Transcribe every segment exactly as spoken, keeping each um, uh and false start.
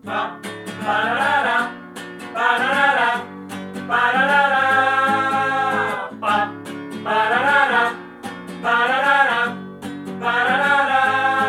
Pa, pararara, pararara, pararara, pa, pararara, pararara, pararara.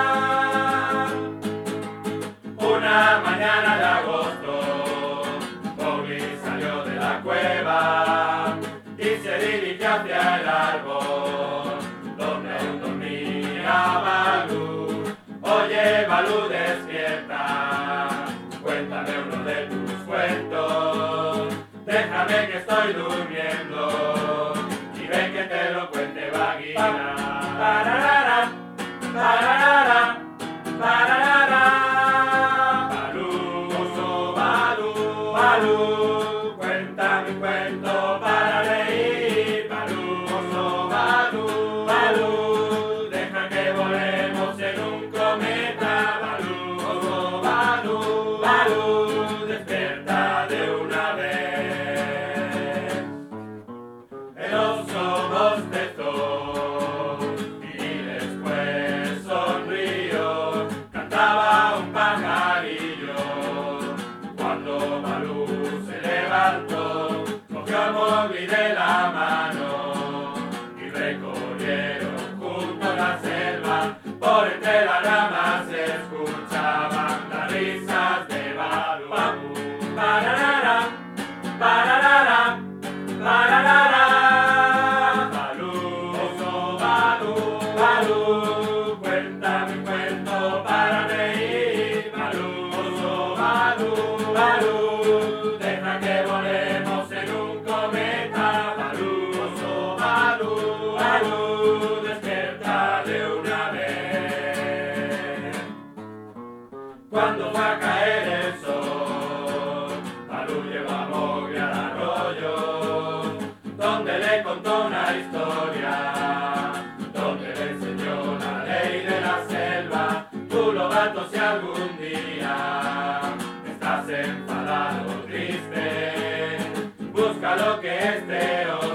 Una mañana de agosto, Mowgli salió de la cueva y se dirigió hacia el árbol donde aún dormía Balú. Oye, Balú, despierta, cuéntame uno de tus cuentos. Déjame que estoy durmiendo y ven que te lo cuente Bagheera. Pararara, pararara, pararara. Balú, oso Balú, Balú, cuéntame un cuento para reír. Balú, oso Balú, Balú, deja que volemos en un cometa. Balú, oso Balú, Balú, despierta de una vez. El oso bostezó y después sonrió. Cantaba un pajarillo cuando Balú se levantó. Cogió a Mowgli de la mano y recorrieron junto a la selva. Por entre las ramas se escuchaban las risas de Balú. Pararara, pararara, pararara. Balú, oso Balú, Balú, cuéntame un cuento para reír. Balú, oso Balú, Balú, deja que volemos en un cometa. Balú, oso Balú, Balú, despierta de una vez. Cuando va a caer el sol, Balú llevó a Mowgli al arroyo, donde le contó una historia, donde le enseñó la ley de la selva. Tú, lobato, si algún día estás enfadado o triste, busca lo que es de hoy.